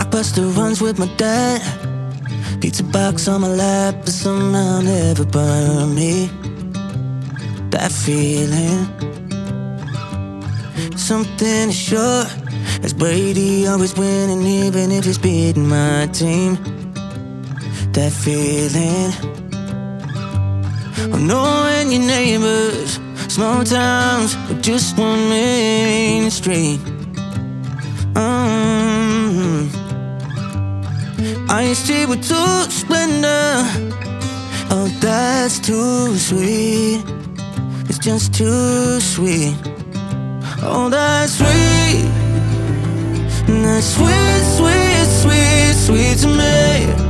Blockbuster runs with my dad. Pizza box on my lap, but somehow never burn me. That feeling, something is sure, as Brady always winning, even if he's beating my team. That feeling of knowing your neighbors, small towns with just one main street. Iced tea with too splendor. Oh, that's too sweet. It's just too sweet. Oh, that's sweet. That's sweet, sweet, sweet, sweet to me.